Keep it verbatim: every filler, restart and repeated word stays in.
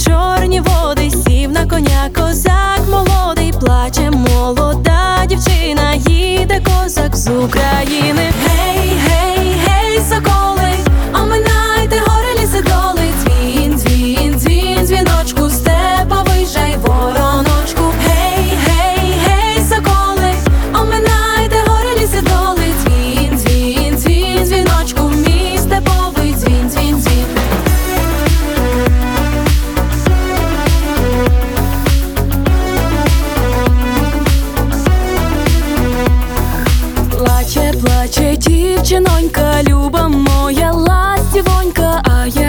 чорні води, сів на коня козак молодий, плаче молода дівчина, їде козак з України. Гей, гей, гей, соколи, оминайте гори, ліси, доли, дзвін, дзвін, дзвін, дзвіночку, степовий жай, вороночку. Гей, гей, гей, соколи, оминайте гори, ліси, доли, дзвін, дзвін, дзвін, дзвіночку, мій степовий дзвін, дзвін, дзвін. Плаче, плаче дівчинонька, люба моя ластівонька, а я